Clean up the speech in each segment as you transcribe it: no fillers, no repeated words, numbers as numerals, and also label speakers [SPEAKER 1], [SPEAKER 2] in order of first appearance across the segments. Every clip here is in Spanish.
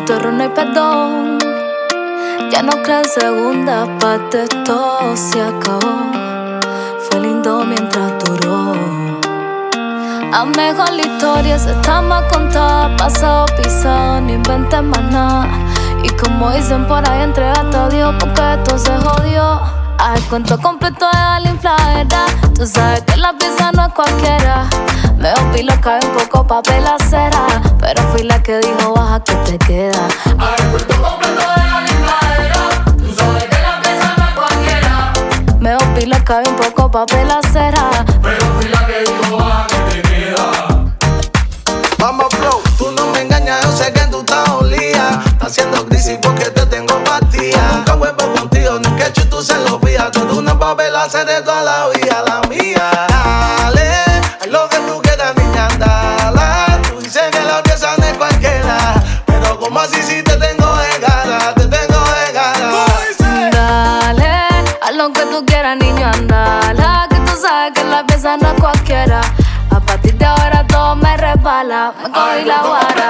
[SPEAKER 1] tu error no hay perdón. Ya no creo en segunda parte, todo se acabó. Fue lindo mientras duró. A mejor la historia se está más contada. Pasado pisado, no inventes más nada. Y como dicen por ahí, entregate a Dios porque esto se jodió. Al cuento completo de la infladera. Tú sabes que la pieza no es cualquiera. Me opilo que hay un poco papel a cera, pero fui la que dijo baja que te queda.
[SPEAKER 2] Al cuento completo de la infladera. Tú sabes que la pieza no es cualquiera.
[SPEAKER 1] Me opilo que hay un poco papel a cera,
[SPEAKER 2] pero fui la que dijo baja que te queda.
[SPEAKER 3] Vamos flow, tú no me engañas, yo sé que tú estás olía. Estás haciendo crisis porque te tengo apatía. Nunca vuelvo contigo, ni que tú se lo pías. Tú eres una papela de toda la vida, la mía. Dale, haz lo que tú quieras, niña, dale. Tú dices que la pieza no es cualquiera, pero como así si te tengo de gana, te tengo de gana.
[SPEAKER 1] dale, haz lo que tú quieras, niño, andala. Que tú sabes que la pieza no es cualquiera. A partir de ahora todo me resbala, me cogí la vara.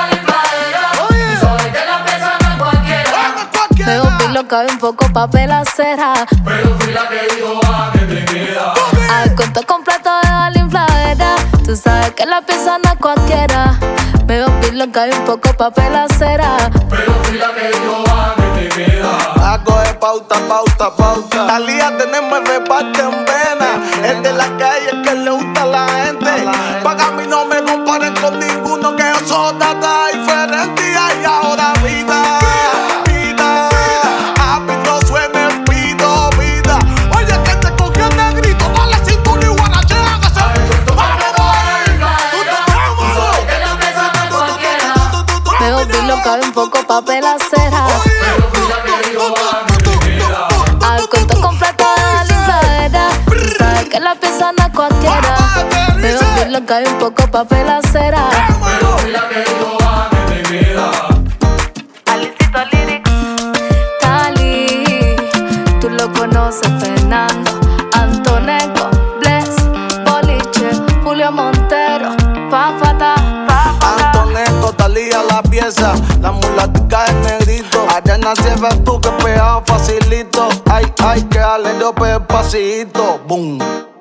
[SPEAKER 1] Me opilo que hay un poco papel a cera,
[SPEAKER 2] pero fui la que dijo baja que te queda.
[SPEAKER 1] al cuento completo de la infladera. Tú sabes que la pieza no es cualquiera. Me opilo que hay un poco papel a cera,
[SPEAKER 2] Pero fui la que dijo baja que te queda.
[SPEAKER 3] Algo de pauta, pauta, pauta. Talía tenemos el reparte en vena. Es de la calle que le gusta a la gente. Paga mí no me comparen con ninguno, que yo soy tata diferente. Y ahora vida, vida. Happy no suene el pito, vida. Oye, que te cogió el negrito, dale cintura y guarachea que se.
[SPEAKER 1] me opilo que hay un poco papel a cera,
[SPEAKER 2] Pero fui la que dijo baja que te queda.
[SPEAKER 1] al cuento completo de la infladera. Tú sabes que la pieza no es cualquiera. Me opilo que hay un poco papel a cera.
[SPEAKER 2] Pero fui la que dijo baja que te queda.
[SPEAKER 1] Alicito Lyrics, Tali, tú lo conoces, Fernando, Antoneco, Bless, Boliche, Julio Montero, Fafata,
[SPEAKER 3] Antoneco, Talía la pieza, la mulatica es negrito. Arena siempre tú que pegado facilito. Ay, ay, que darle yo despacito. Boom.